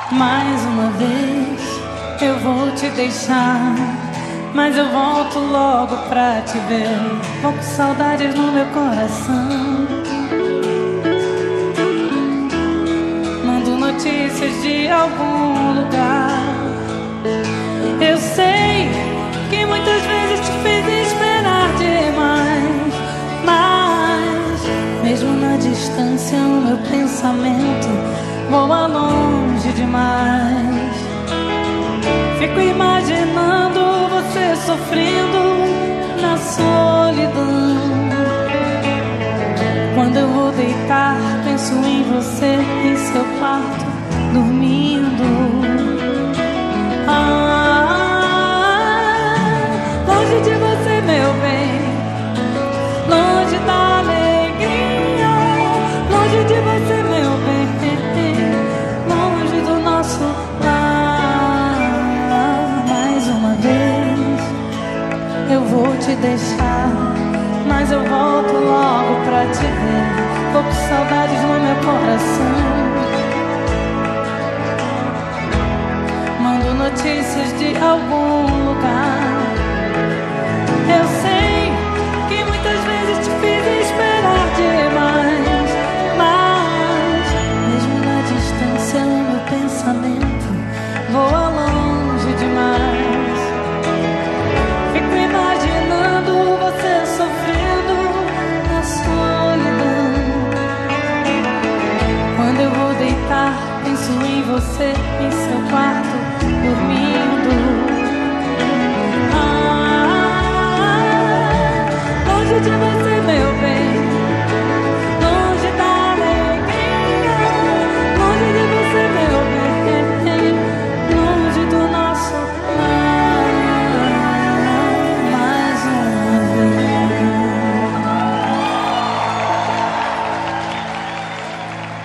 Mais uma vez eu vou te deixar, mas eu volto logo pra te ver. Vou com saudades no meu coração. Mando notícias de algum lugar. Eu sei que muitas vezes te fiz esperar demais, mas mesmo na distância o meu pensamento voa longe demais. Fico imaginando você sofrendo na solidão. Quando eu vou deitar, penso em você em seu quarto, dormindo. Longe de você, meu bem, longe da alegria. Longe de você, meu bem, longe do nosso lar. Mais uma vez eu vou te deixar, mas eu volto logo pra te ver. Tô com saudades no meu coração. Mando notícias de algum lugar. Eu sei que muitas vezes te fiz esperar demais, mas mesmo na distância o meu pensamento voa longe demais. Fico imaginando você sofrendo na solidão. Quando eu vou deitar, penso em você em seu